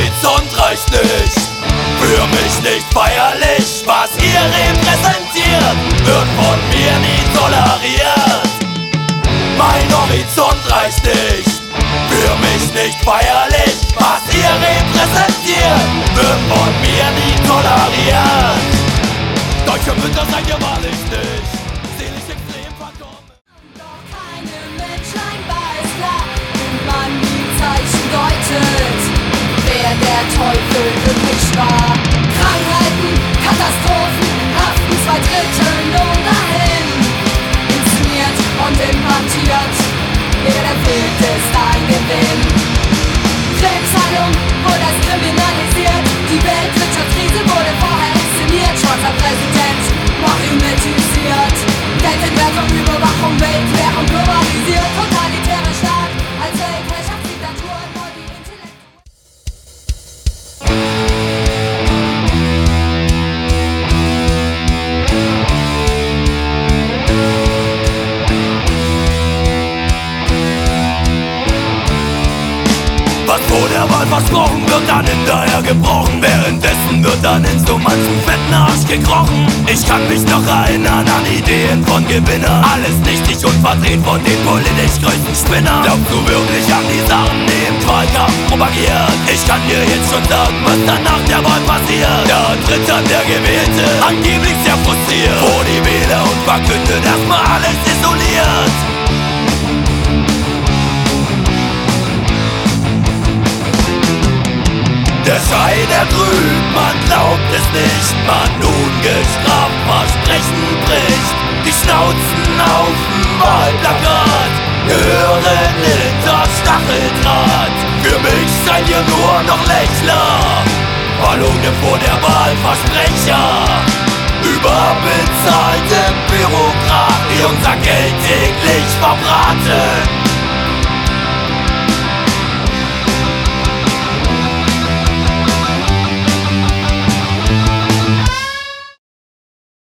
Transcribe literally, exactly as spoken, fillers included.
Horizont reicht nicht, für mich nicht feierlich. Was ihr repräsentiert, wird von mir nie toleriert. Mein Horizont reicht nicht, für mich nicht feierlich. Was ihr repräsentiert, wird von mir nie toleriert. Deutsche Mütter seid ihr wahrlich nicht, selig extrem verkommen. Doch keine mit scheinbar ist klar, wie man die Zeichen deutet, wer der Teufel wirklich war. Krankheiten, Katastrophen, haften zwei Drittel nur dahin. Inszeniert und implantiert, wer der Bild ist ein Gewinn. Krebsheilung wurde als kriminalisiert, die Weltwirtschaftskrise wurde vorher inszeniert. Schwarzer Präsident, marionetisiert, Geldentwertung, Überwachung, Weltwährung globalisiert. Totalitärer Staat als Weltherrschaftsdiktatur, nur die Intellektuellen. Was vor der Wahl versprochen wird, dann hinterher gebrochen. Währenddessen wird dann in so manchen fetten Arsch gekrochen. Ich kann mich noch erinnern an Ideen von Gewinnern. Alles nichtig und verdreht von den politisch größten Spinnern. Glaubst du wirklich an die Sachen, die im Wahlkampf propagiert? Ich kann dir jetzt schon sagen, was dann nach der Wahl passiert. Da tritt dann der Gewählte, angeblich sehr frustriert, vor die Wähler und verkündet erstmal alles isoliert. Der Schein ertrübt, man glaubt es nicht, man ungestraft Versprechen bricht. Die Schnauzen auf dem Wahlplakat gehören hinter Stacheldraht. Für mich seid ihr nur noch Lächler, Ballone vor der Wahl Versprecher, überbezahlte Bürokraten, die unser Geld täglich verbraten.